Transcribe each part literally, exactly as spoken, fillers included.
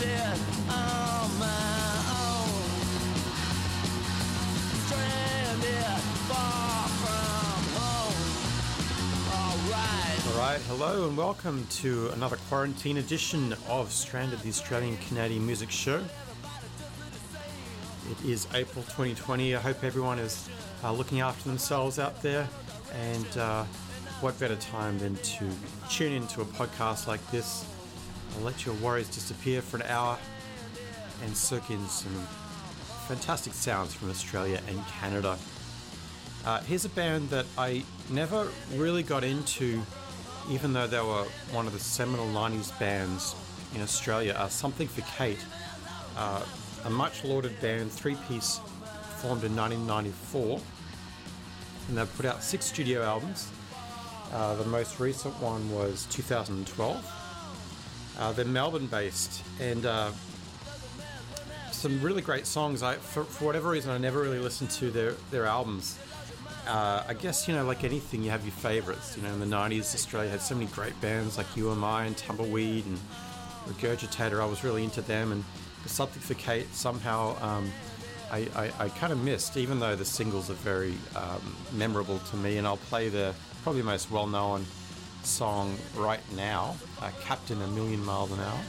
stranded on my own. Stranded far from home. Alright. Alright, hello and welcome to another quarantine edition of Stranded, the Australian Canadian Music Show. It is April twenty twenty. I hope everyone is uh, looking after themselves out there, and uh, what better time than to tune into a podcast like this. I'll let your worries disappear for an hour and soak in some fantastic sounds from Australia and Canada. Uh, here's a band that I never really got into, even though they were one of the seminal nineties bands in Australia. Uh, Something for Kate, uh, a much lauded band, three-piece, formed in nineteen ninety-four, and they've put out six studio albums. Uh, the most recent one was two thousand twelve. Uh, they're Melbourne-based, and uh, some really great songs. I, for, for whatever reason, I never really listened to their, their albums. Uh, I guess, you know, like anything, you have your favourites. You know, in the nineties, Australia had so many great bands like You Am I and Tumbleweed and Regurgitator. I was really into them, and Something for Kate somehow um, I, I, I kind of missed, even though the singles are very um, memorable to me. And I'll play the probably most well-known song right now, uh, Captain A Million Miles an Hour.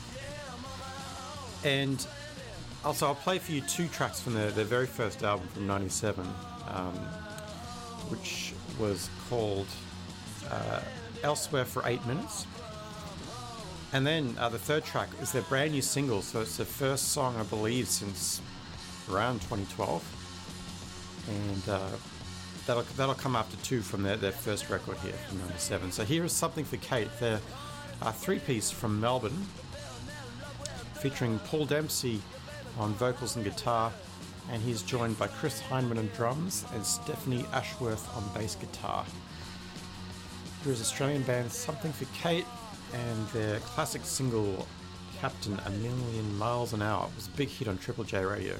And also I'll play for you two tracks from their, their very first album from ninety-seven, um, which was called uh, Elsewhere for Eight Minutes. And then uh, the third track is their brand new single, so it's the first song, I believe, since around twenty twelve. And uh, that'll that'll come after two from their, their first record here from ninety-seven. So here is Something for Kate. They're a three-piece from Melbourne, featuring Paul Dempsey on vocals and guitar, and he's joined by Chris Heineman on drums and Stephanie Ashworth on bass guitar. Here's Australian band Something for Kate and their classic single Captain A Million Miles an Hour. It was a big hit on Triple J Radio.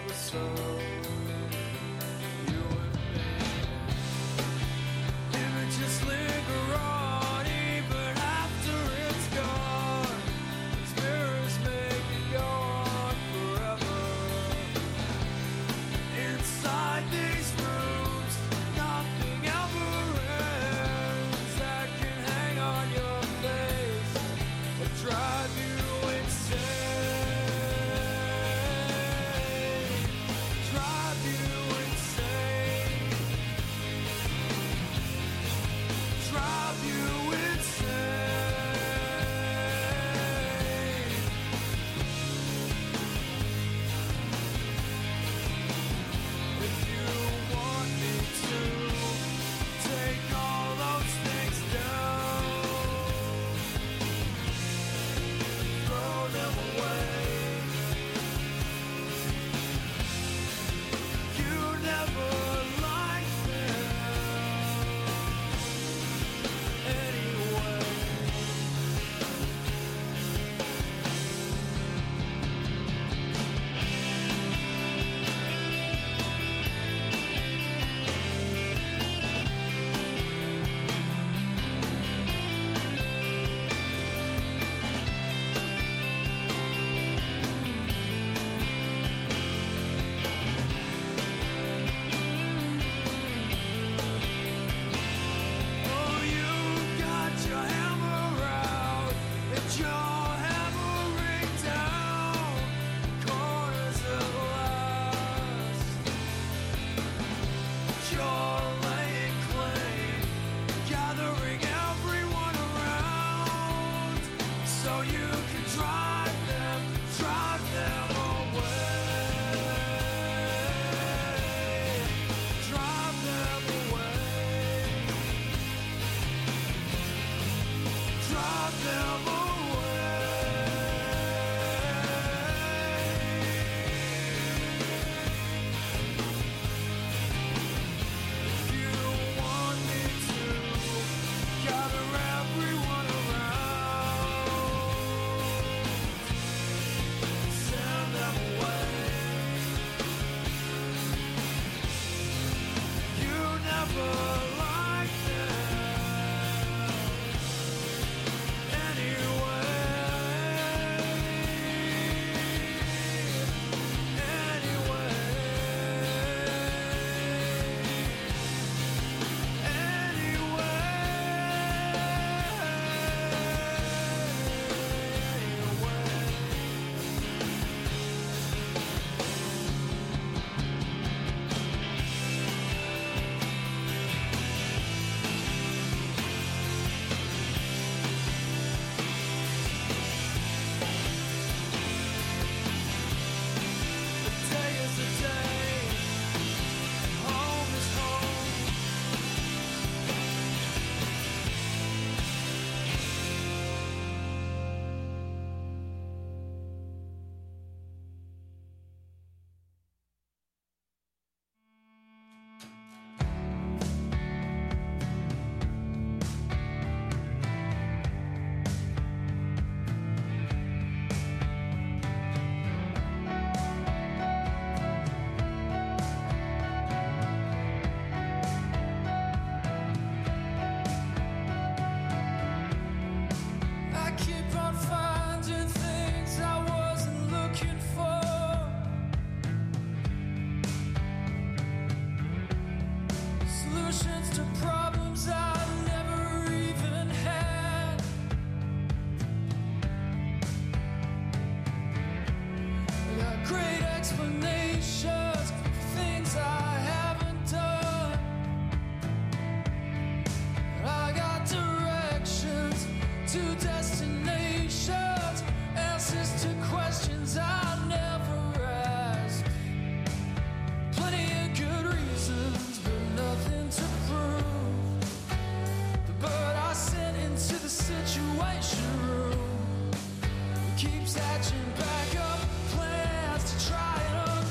Keeps hatching back up plans to try and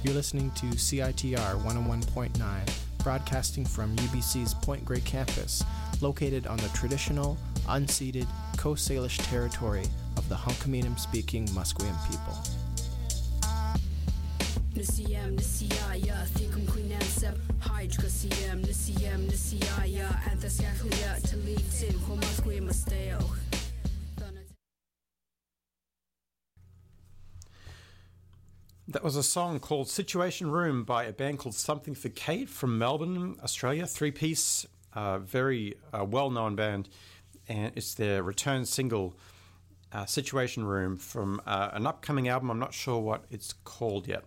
You're listening to C I T R one oh one point nine, broadcasting from U B C's Point Grey campus, located on the traditional, unceded Coast Salish territory of the Hunkaminam-speaking Musqueam people. Nisiyam nisiyaya thikum quinansep hydra siyam nisiyam nisiyaya anthascaclia talitin homasque masteo. That was a song called Situation Room by a band called Something for Kate from Melbourne, Australia. Three-piece, uh, very uh, well-known band. And it's their return single, uh, Situation Room, from uh, an upcoming album. I'm not sure what it's called yet.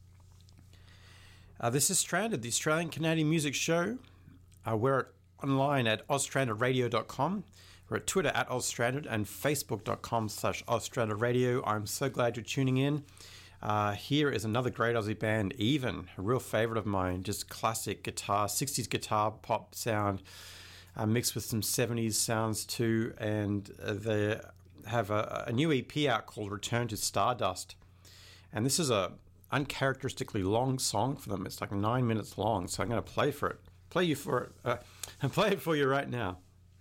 Uh, this is Stranded, the Australian-Canadian music show. Uh, we're online at oz stranded radio dot com. We're at Twitter at ozstranded and facebook.com slash ozstrandedradio. I'm so glad you're tuning in. Uh, here is another great Aussie band, Even, a real favourite of mine. Just classic guitar, sixties guitar pop sound, uh, mixed with some seventies sounds too. And uh, they have a, a new E P out called Return to Stardust. And this is a uncharacteristically long song for them. It's like nine minutes long, so I'm going to play for it. Play you for it. Uh, and play it for you right now.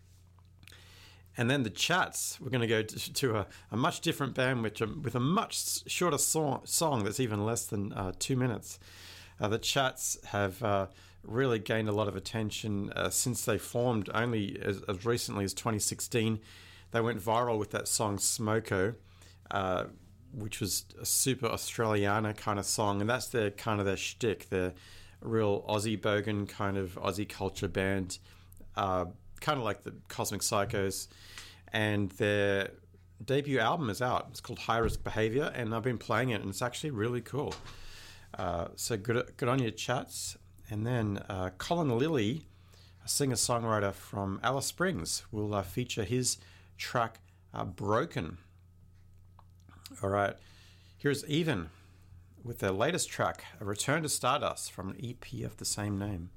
And then the Chats, we're going to go to, to a, a much different band with a, with a much shorter song, song that's even less than uh, two minutes. Uh, the Chats have uh, really gained a lot of attention uh, since they formed only as, as recently as twenty sixteen. They went viral with that song Smoko, uh, which was a super Australiana kind of song. And that's their kind of their shtick, their real Aussie bogan kind of Aussie culture band, uh, kind of like the Cosmic Psychos. And their debut album is out. It's called High Risk Behavior, and I've been playing it, and it's actually really cool. Uh, so good, good on your Chats. And then uh, Colin Lilly, a singer-songwriter from Alice Springs, will uh, feature his track uh, Broken. All right, here's Even with their latest track, A Return to Stardust, from an E P of the same name.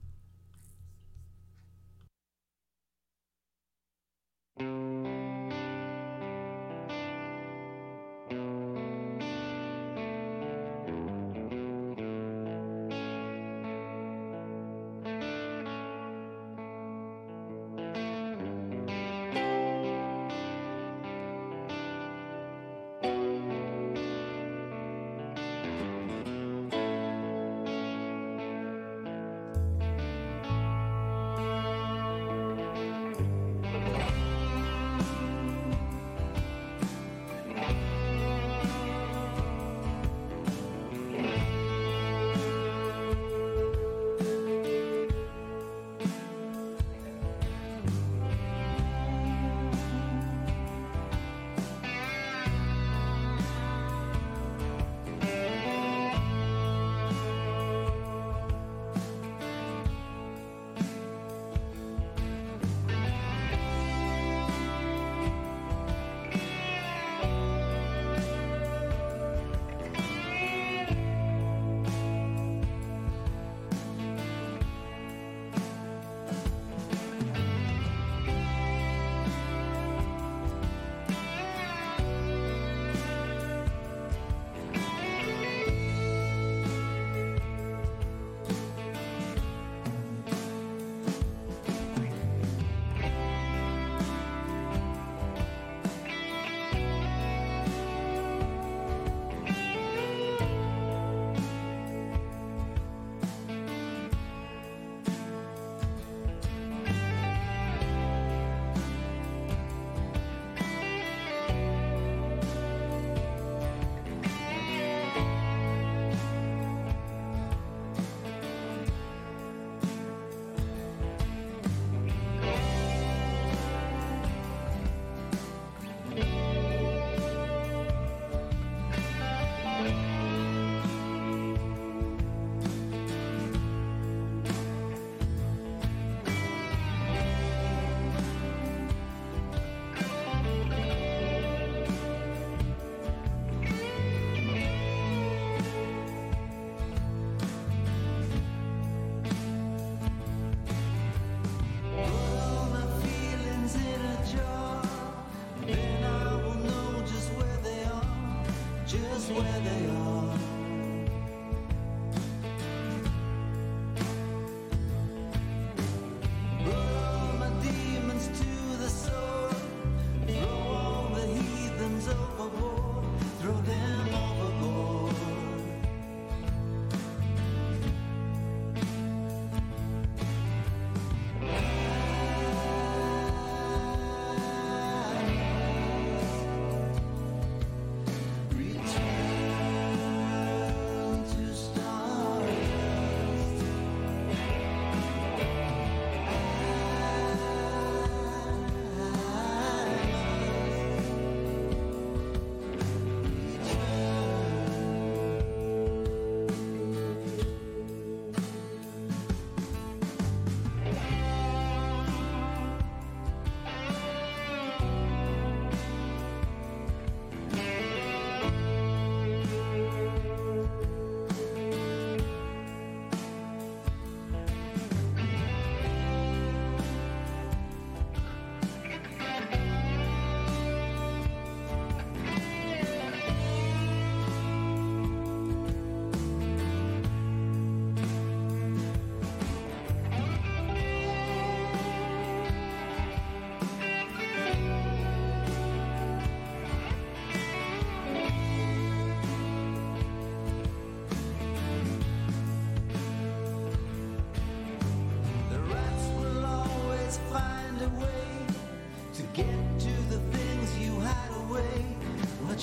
where they are.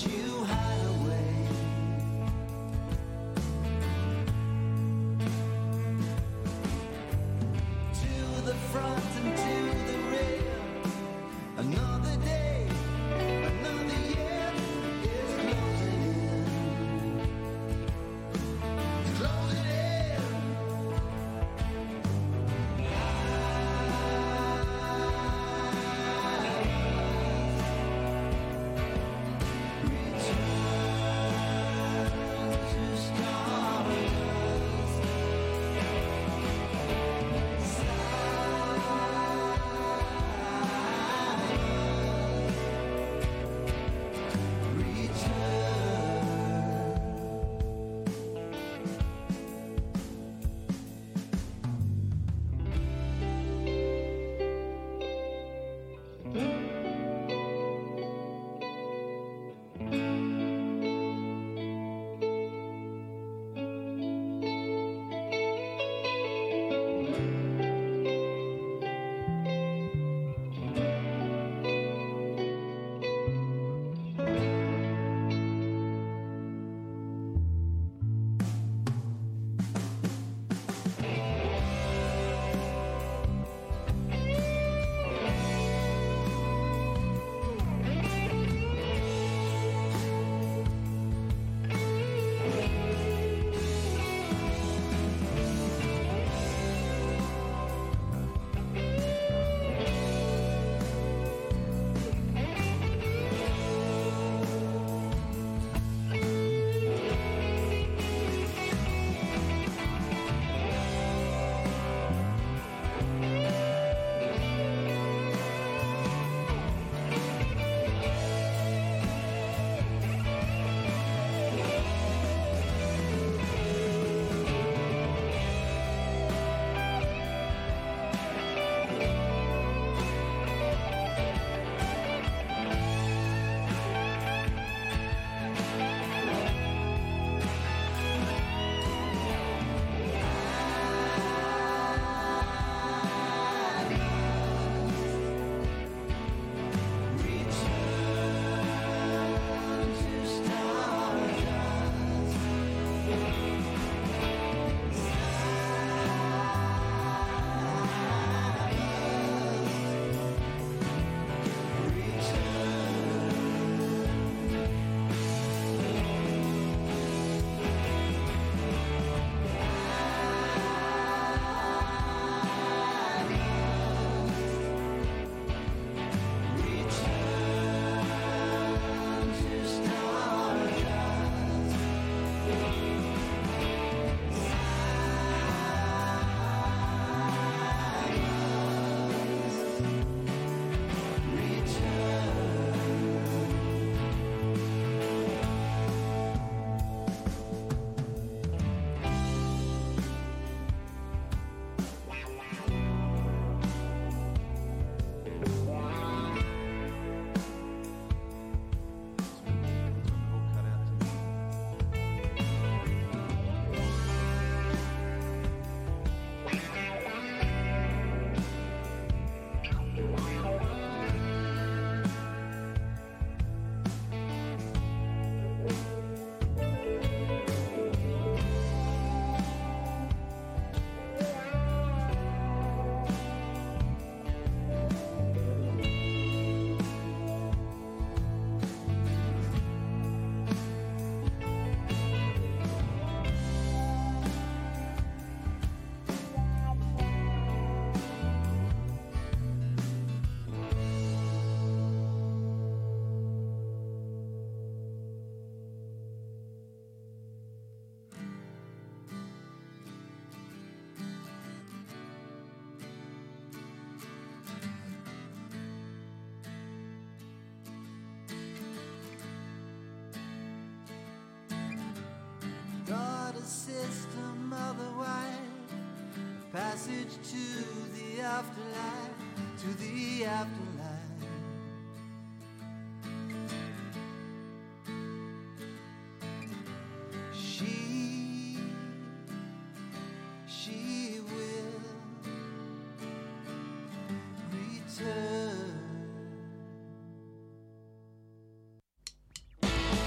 you hide away. To the front and to the rear, another day, another year is closing in. It's closing in. system, otherwise passage to the afterlife, to the afterlife. She, she will return.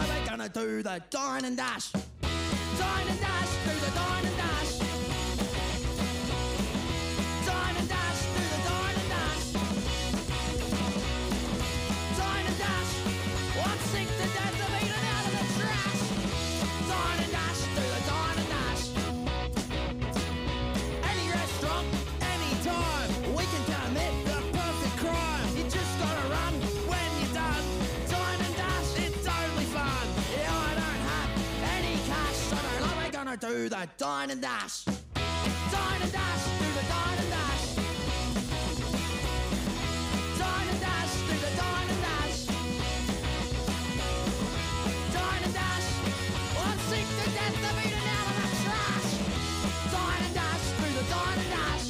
are we gonna do the dine and dash? Dine and dash, do the dine and dash. Dine and dash, do the dine and dash. Dine and dash, one sick to death of eating out of the trash. Dine and dash, do the dine and dash. Any restaurant, any time, we can commit the perfect crime. You just gotta run when you're done. Dine and dash, it's only fun. Yeah, I don't have any cash, so don't know we're gonna do the dine and dash. Dine and dash, do the dine and dash. Dine and dash, do the dine and dash. Dine and dash, one sick to death of eating out of the trash. Dine and dash, do the dine and dash.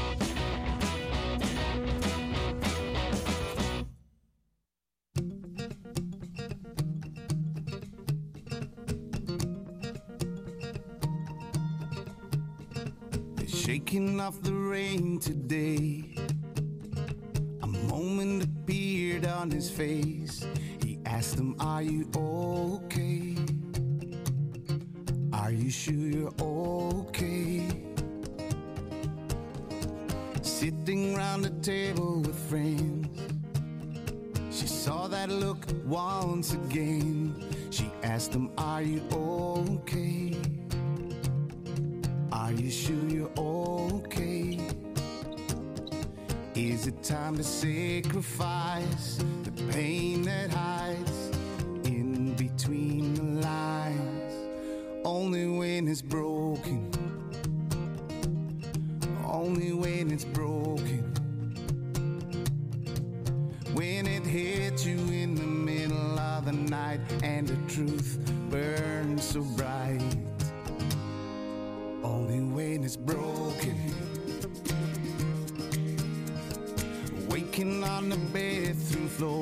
Shaking off the rain today, a moment appeared on his face. He asked him, are you okay? Are you sure you're okay? Sitting round the table with friends, she saw that look once again. She asked him, are you okay? Are you sure you're okay? Is it time to sacrifice the pain that hides in between the lines? Only when it's broken, only when it's broken. When it hits you in the middle of the night and the truth burns so bright. Only when it's broken. Waking on the bathroom floor,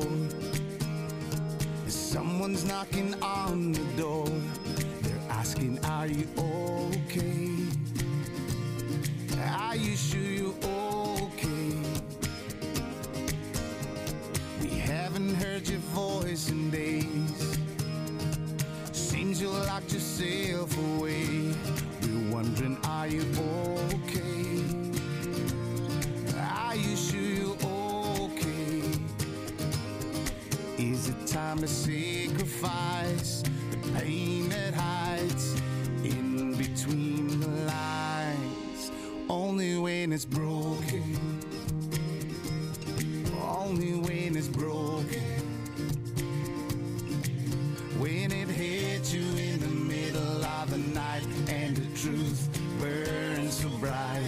someone's knocking on the door. They're asking, are you okay? Are you sure you're okay? We haven't heard your voice in days. Seems you locked yourself away. We're wondering, are you okay? Are you sure you're okay? Is it time to sacrifice the pain that hides in between the lines? Only when it's broken, only when it's broken. When it hits you in the middle of the night and the truth burns so bright.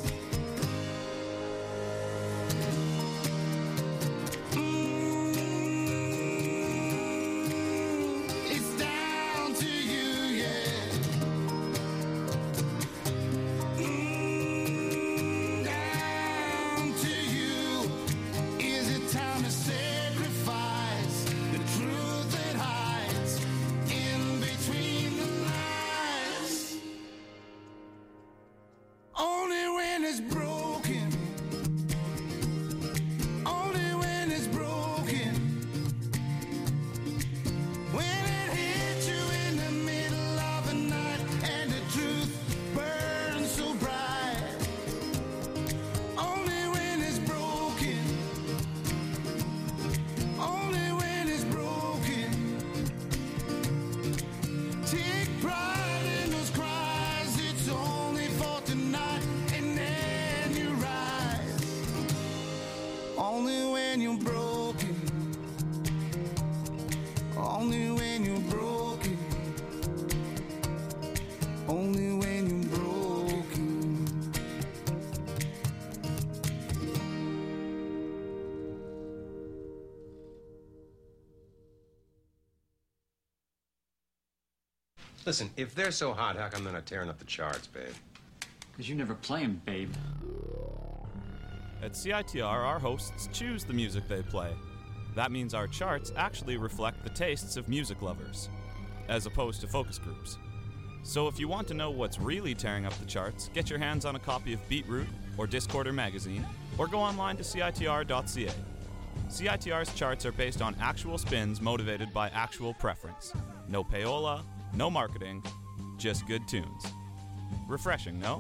Listen, if they're so hot, how come they're not tearing up the charts, babe? Because you never play them, babe. At C I T R, our hosts choose the music they play. That means our charts actually reflect the tastes of music lovers, as opposed to focus groups. So if you want to know what's really tearing up the charts, get your hands on a copy of Beatroot or Discorder magazine, or go online to C I T R dot C A. C I T R's charts are based on actual spins motivated by actual preference. No payola, no marketing, just good tunes. Refreshing, no?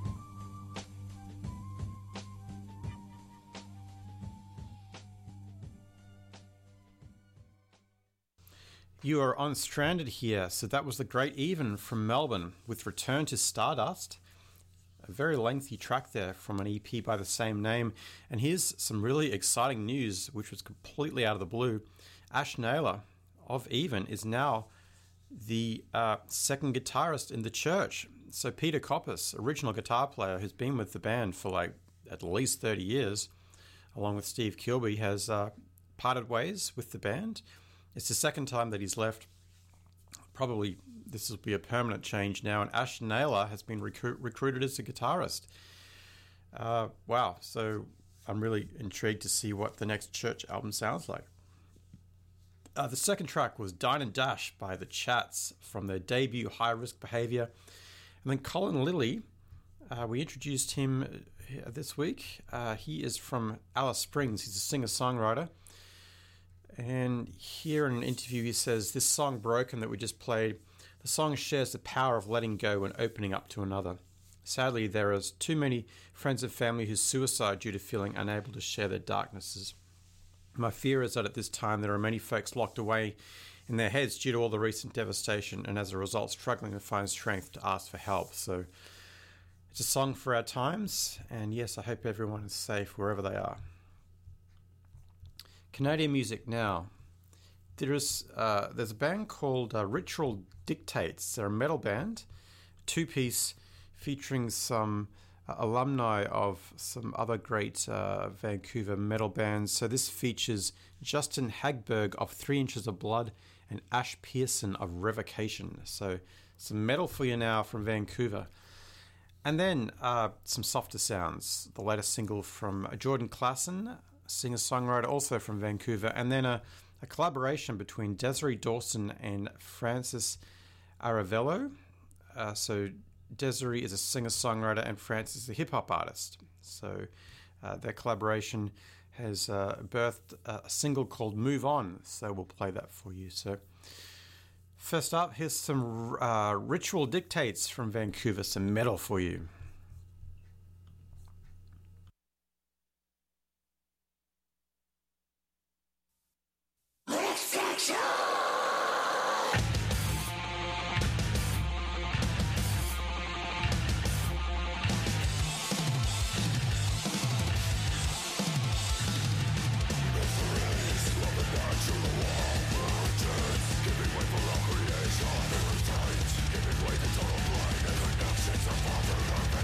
You are on Stranded here, so that was The Great Even from Melbourne with Return to Stardust. A very lengthy track there from an E P by the same name. And here's some really exciting news, which was completely out of the blue. Ash Naylor of Even is now the uh, second guitarist in the Church. So Peter Koppes, original guitar player who's been with the band for like at least thirty years, along with Steve Kilbey, has uh, parted ways with the band. It's the second time that he's left. Probably this will be a permanent change now, and Ash Naylor has been recru- recruited as a guitarist. Uh, wow, so I'm really intrigued to see what the next Church album sounds like. Uh, the second track was Dine and Dash by The Chats from their debut High Risk Behavior. And then Colin Lilly, uh, we introduced him this week. Uh, he is from Alice Springs. He's a singer-songwriter. And here in an interview he says, this song Broken that we just played, the song shares the power of letting go and opening up to another. Sadly, there is too many friends and family who suicide due to feeling unable to share their darknesses. My fear is that at this time there are many folks locked away in their heads due to all the recent devastation and as a result struggling to find strength to ask for help. So it's a song for our times, and yes, I hope everyone is safe wherever they are. Canadian music now. There is uh, there's a band called uh, Ritual Dictates. They're a metal band, two-piece, featuring some uh, alumni of some other great uh, Vancouver metal bands. So this features Justin Hagberg of Three Inches of Blood and Ash Pearson of Revocation. So some metal for you now from Vancouver. And then uh, some softer sounds. The latest single from Jordan Klassen, singer-songwriter also from Vancouver, and then a, a collaboration between Desiree Dawson and Francis Aravello. Uh, so Desiree is a singer-songwriter and Francis is a hip-hop artist. So uh, their collaboration has uh, birthed a single called Move On, so we'll play that for you. So first up, here's some uh, Ritual Dictates from Vancouver, some metal for you. Giving way to total blind and connections of father and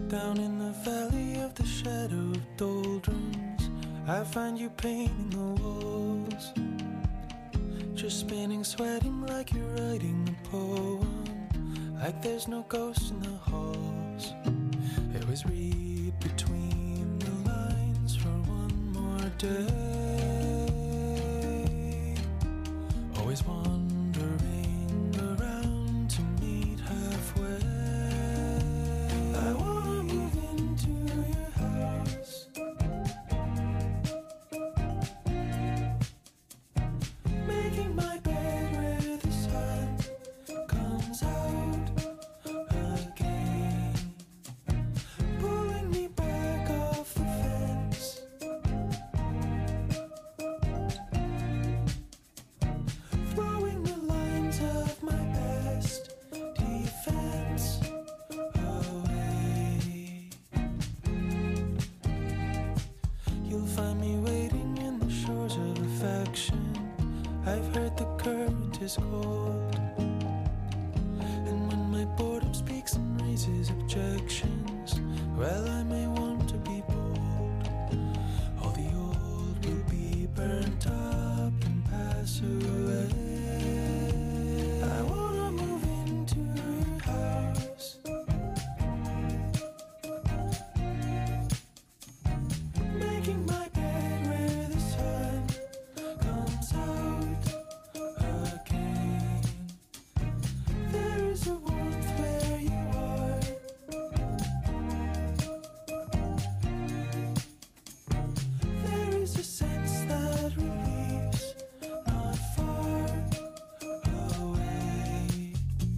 Down in the valley of the shadow of doldrums, I find you painting the walls. Just spinning, sweating like you're writing a poem, like there's no ghost in the halls. It was read between the lines for one more day. Always wandering around to meet halfway. I wanna move into your house, making my bed where the sun comes out again, pulling me back off the fence, throwing the lines of my best defense away. You'll find me waiting in the shores of affection. I've heard the current is cold, and when my boredom speaks and raises objections, well, I may want to be bold. All the old will be burnt up and pass away. I wanna move into your house, making my bed where the sun comes out again. There is a warmth where you are. There is a sense that relieves not far away.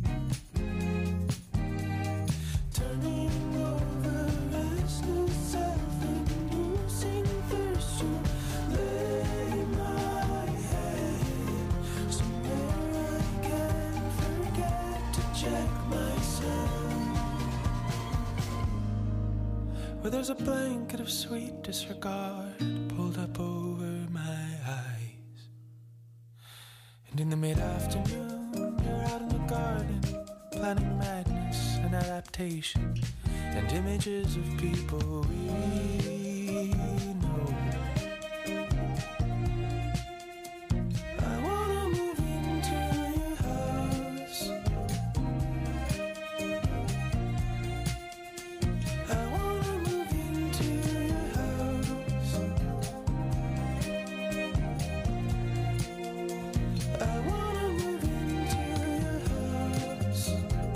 Turning over restless self and losing thirst to lay my head somewhere I can forget to check myself, where there's a blanket of sweet disregard pulled up over my eyes. And in the mid-afternoon, you're out in the garden, planning madness and adaptation, and images of people we know. I wanna move into your house, I wanna move into your house, I wanna move into your house.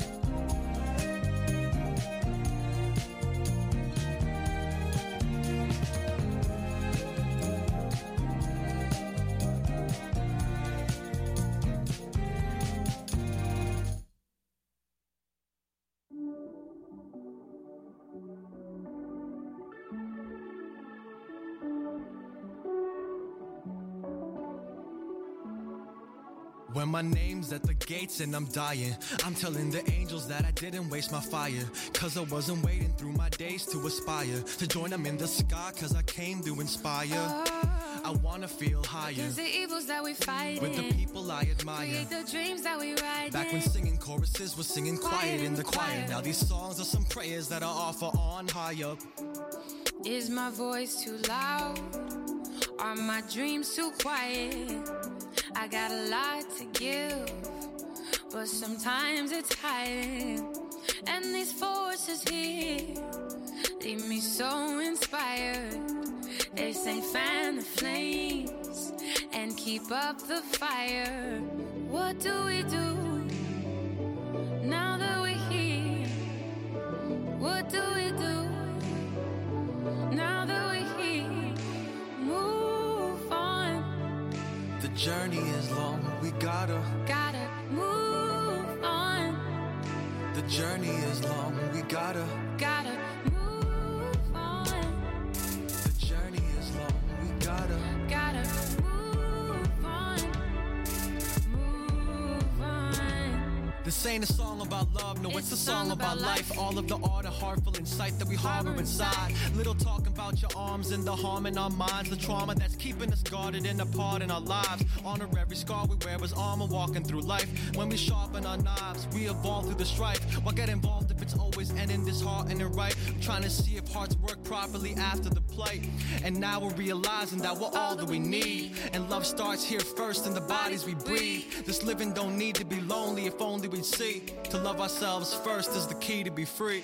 When my name's at the gates and I'm dying, I'm telling the angels that I didn't waste my fire, cause I wasn't waiting through my days to aspire to join them in the sky, cause I came to inspire. I wanna feel higher Against the evils that we fight with the people I admire. Create the dreams that we ride Back when singing choruses was singing quiet in the choir. Now these songs are some prayers that I offer on higher. Is my voice too loud? Are my dreams too quiet? I got a lot to give, but sometimes it's hiding. And these forces here leave me so inspired. They say fan the flames and keep up the fire. What do we do now that we're here? What do we do now that we're here? Move on. The journey is long, we gotta Gotta move on. The journey is long, we gotta Gotta move on. The journey is long, we gotta Gotta move on. Move on. The This ain't a song about love, no, it's, it's a song, song about, about life. life. All of the art, a heartful insight that we harbor inside. Little talking about your arms and the harm in our minds. The trauma that's keeping us guarded and apart in our lives. Honor every scar we wear as armor walking through life. When we sharpen our knives, we evolve through the strife. Why get involved if it's always ending disheartening and right? I'm trying to see if hearts work properly after the plight. And now we're realizing that we're all that we need. And love starts here first in the bodies we breathe. This living don't need to be lonely if only we'd see. To love ourselves first is the key to be free.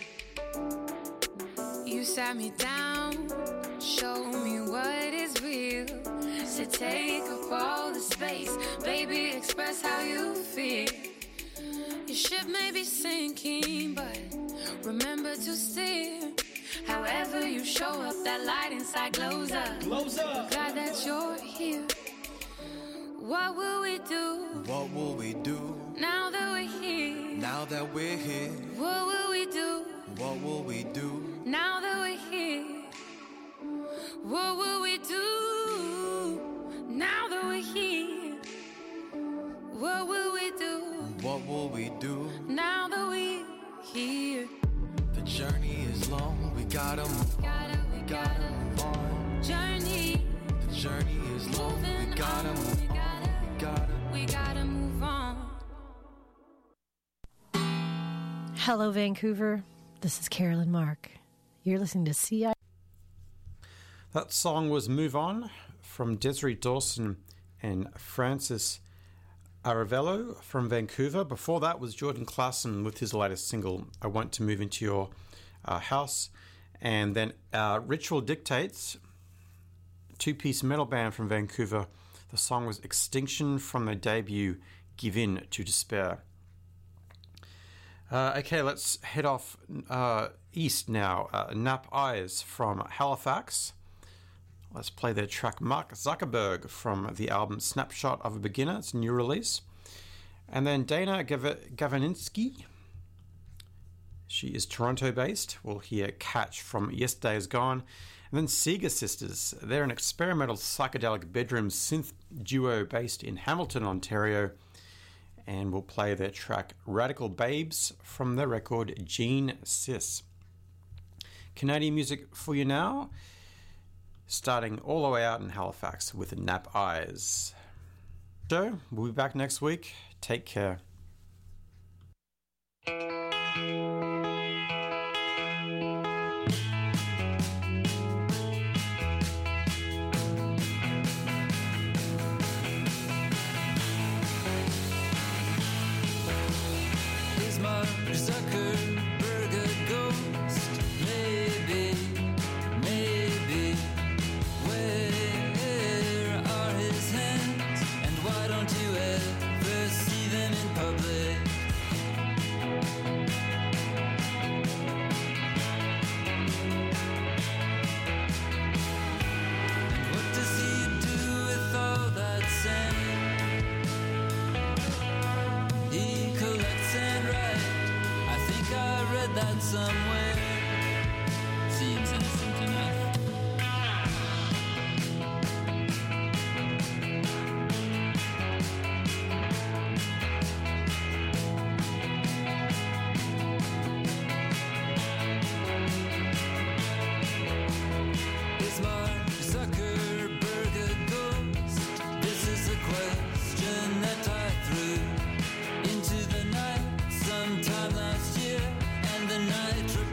You sat me down, show me what is real. So take up all the space, baby, express how you feel. Your ship may be sinking, but remember to steer. However you show up, that light inside glows up. Glows up. Glad that you're here. What will we do? What will we do? Now that we're here. Now that we're here. What will we do? What will we do? Now that we're here. What will we do? Now that we're here. What will we do? What will we do? Now that we're here. The journey is long, we gotta move gotta, on. We gotta, gotta move on. Journey. The journey is long, we gotta on, move we gotta, on. We gotta, we gotta move on. Hello, Vancouver. This is Carolyn Mark. You're listening to C I. That song was Move On from Desiree Dawson and Francis Aravello from Vancouver. Before that was Jordan Klassen with his latest single, I Want to Move Into Your uh, House. And then uh, Ritual Dictates, two-piece metal band from Vancouver. The song was Extinction from their debut, Give In to Despair. Uh, okay, let's head off uh, east now. Uh, Nap Eyes from Halifax. Let's play their track Mark Zuckerberg from the album Snapshot of a Beginner. It's a new release. And then Dana Gav- Gavaninski. She is Toronto-based. We'll hear Catch from Yesterday Is Gone. And then Seeger Sisters. They're an experimental psychedelic bedroom synth duo based in Hamilton, Ontario. And we'll play their track Radical Babes from their record Gene Sis. Canadian music for you now. Starting all the way out in Halifax with Nap Eyes. So, we'll be back next week. Take care. Is Mark Zuckerberg a ghost? Maybe, maybe. Where are his hands? And why don't you ever see them in public? And what does he do with all that sand? He collects and writes. I think I read that somewhere. Seems innocent enough. Is Mark Zuckerberg a ghost? This is a question that I threw into the night sometime last year, and the night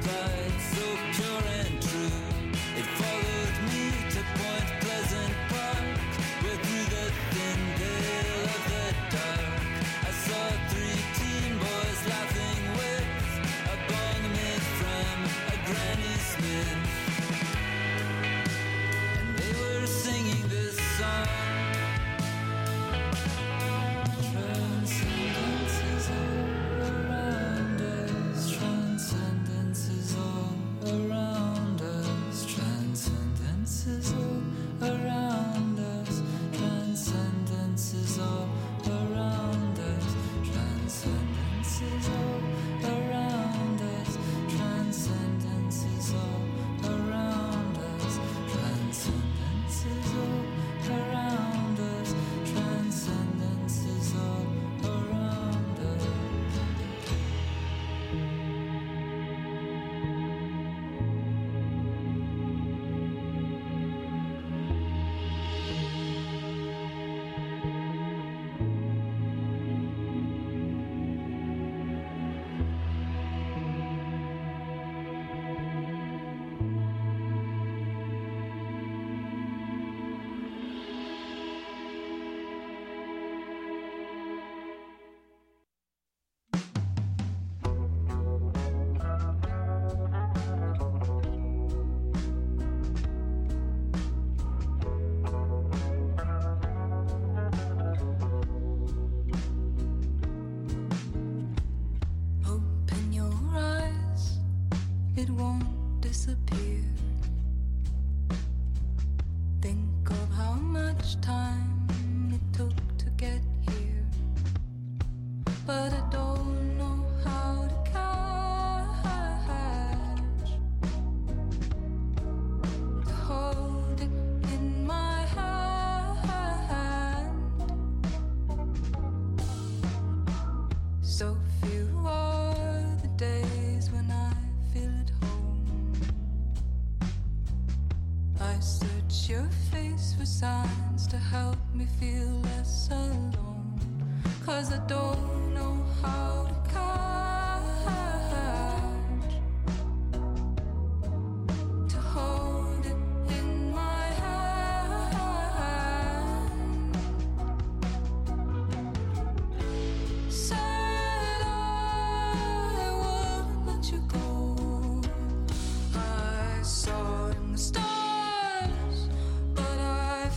much time it took to get here, but I don't know how to catch, to hold it in my hand. So few are the days when I feel at home. I search your face for signs to help me feel less alone, 'cause I don't know how to catch, to hold it in my hand. Said I won't let you go. I saw in the stars, but I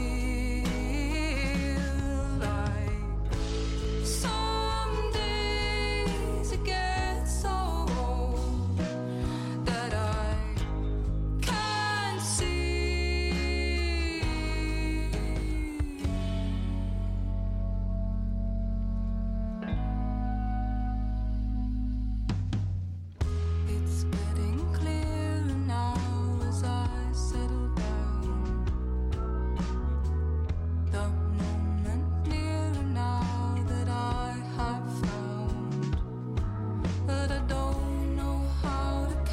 feel like some days it gets so old that I can't see. It's getting clearer now as I settle down. The moment nearer now that I have found, but I don't know how to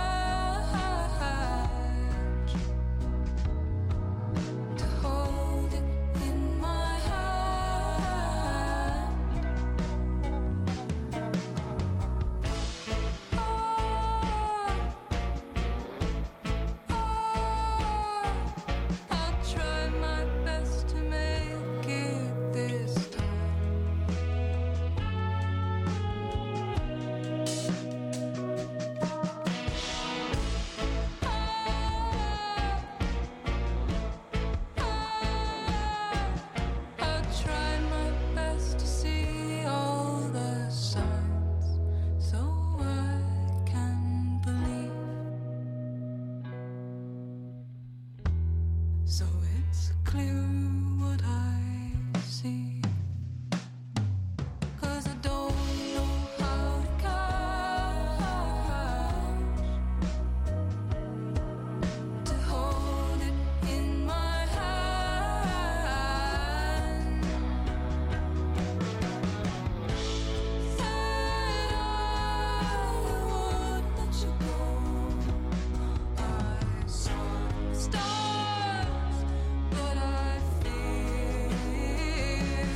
catch, to hold it in my hand. I'll try my best to make it this time. I'll try my best to see all the signs so I can believe. So it's clear what I see, 'cause I don't know how to catch, to hold it in my hand. Said I would let you go. I saw the stars, but I feel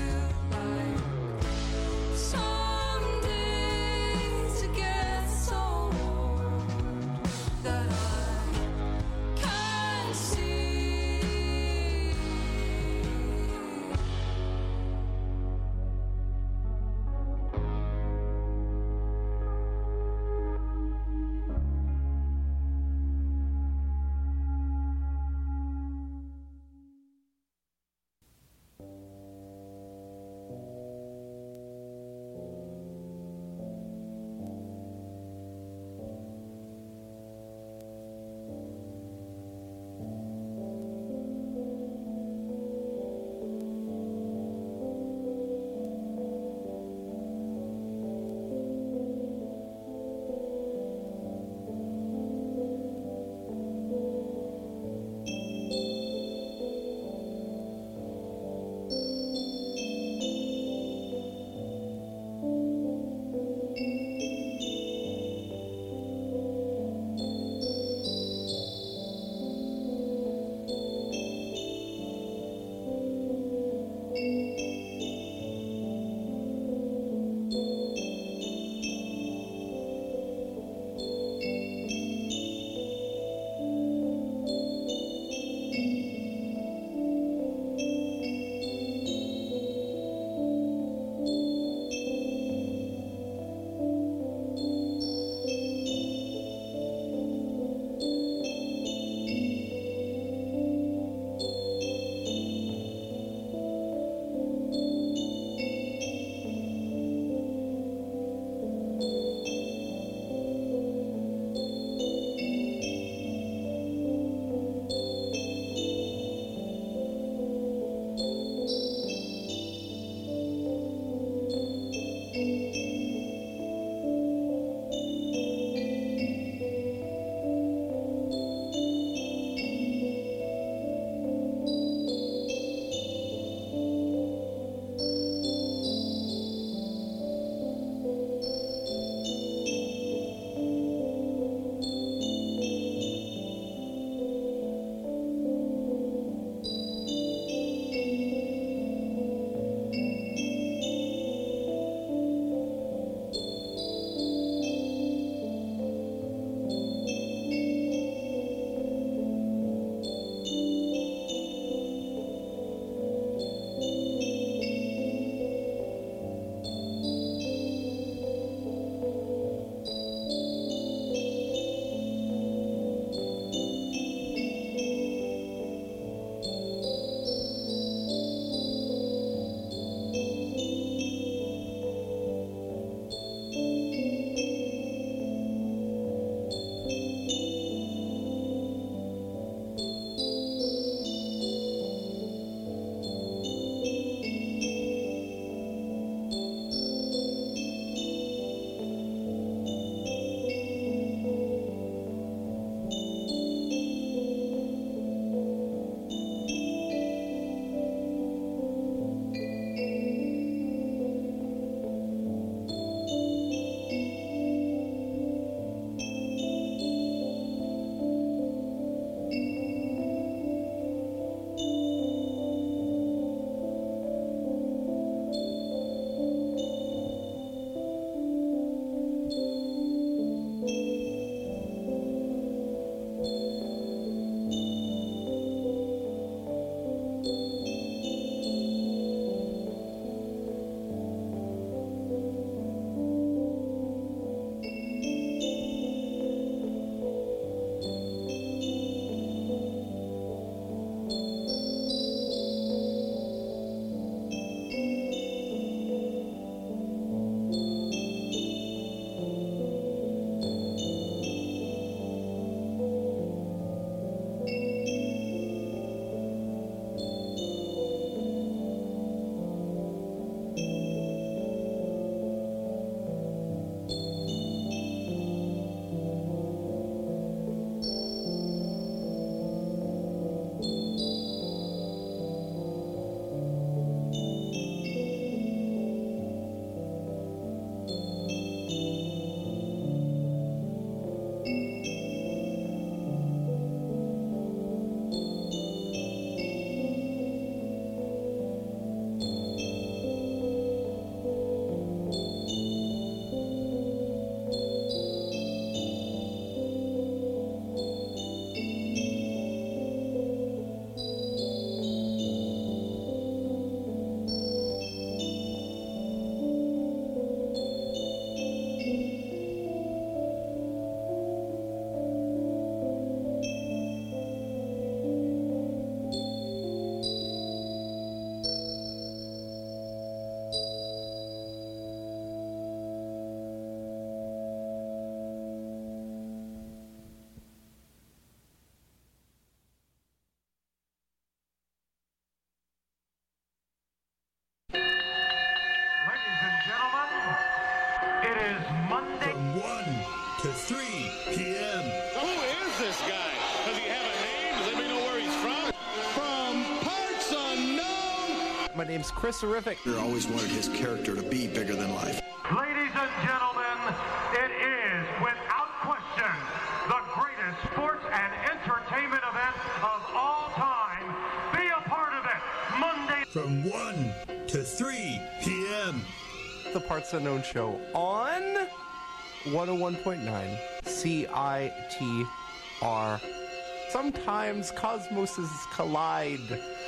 name's Chris Horrific. I always wanted his character to be bigger than life. Ladies and gentlemen, it is, without question, the greatest sports and entertainment event of all time. Be a part of it, Monday. From one to three p.m. The Parts Unknown Show on one oh one point nine C I T R. Sometimes cosmoses collide.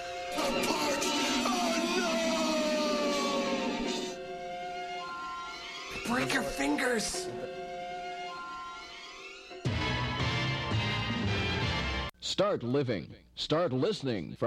Break your fingers! Start living. Start listening from